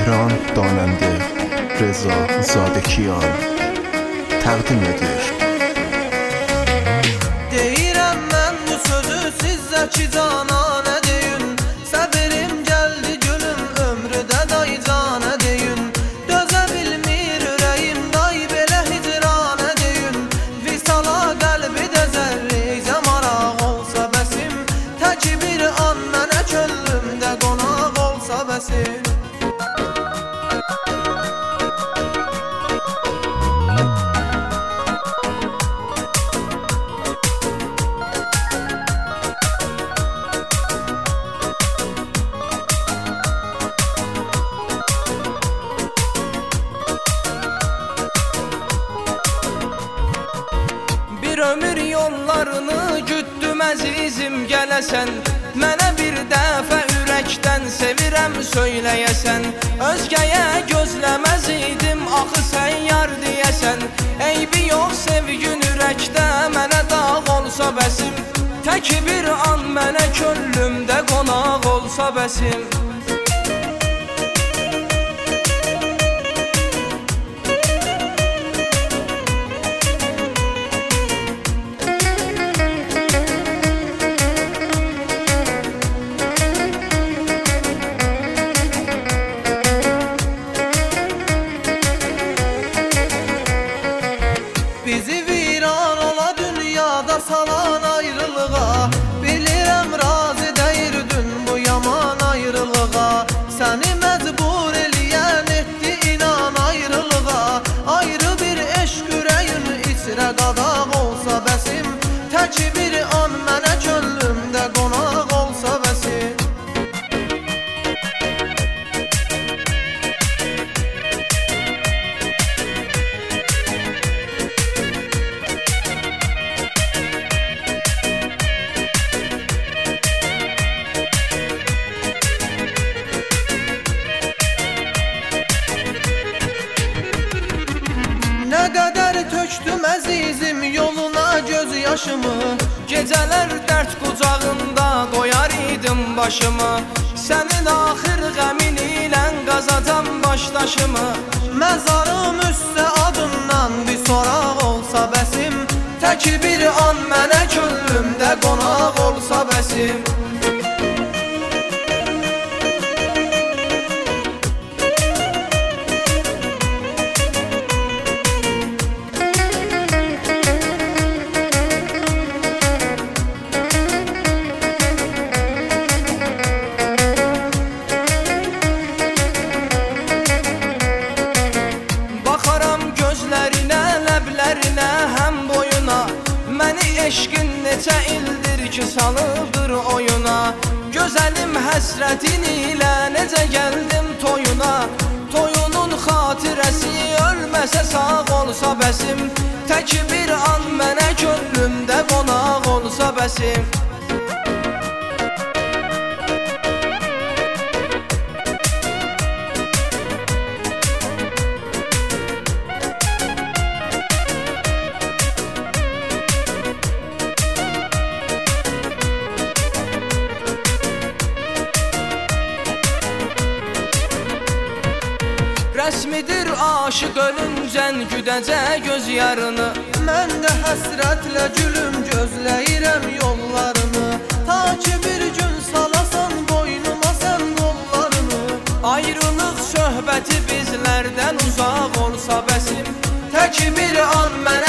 Mehran Danəndə Reza Zadəkiyan təqdim edir. Deyirəm mən bu sözü sizə ki cananə deyin. Səbirim gəldi gülüm ömrüdə day canə deyin. Dözə bilmir ürəyim day belə hicranə deyin. Visala qəlbi də zərricə maraq olsa bəsim. Tək bir an mənə könlümdə qonaq olsa bəsim. Bir ömür yollarını güttüm əzizim gələsən. Mənə bir dəfə ürəkdən sevirəm söyləyəsən. Özgəyə gözləməz idim axı sən yar deyəsən. Eybi yox sevgin ürəkdə mənə dağ olsa bəsim. Tək bir an mənə könlümdə qonaq olsa bəsim. Bizi viran ola dünyada salan ayrılığa. Bilirəm razı deyirdin bu yaman ayrılığa. Səni məcbur eləyən etdi inan ayrılığa. Ayrı bir eşq ürəyin içrə qadaq olsa bəsim. Tək bir an mənə könlümdə qonaq olsa bəsim. Nə qədər tökdüm əzizim yoluna göz yaşımı. Gecələr dərd qucağında qoyar idim başımı. Sənin axır qəmin ilə qazacam başdaşımı. Məzarım üstə adından bir soraq olsa bəsim. Tək bir an mənə könlümdə qonaq olsa bəsim. Həm boyuna məni eşqin neçə ildir ki salıbdır oyuna. Gözəlim həsrətin ilə necə gəldim toyuna. Toyunun xatirəsi ölməsə sağ olsa bəsim. Tək bir an mənə könlümdə qonaq olsa bəsim. Rəsmidir aşıq ölüncən güdəcə göz yarını. Mən də həsrətlə gülüm gözləyirəm yollarını. Ta ki bir gün salasan boynuma sən qollarını. Ayrılıq söhbəti bizlərdən uzaq olsa bəsim. Tək bir an mənə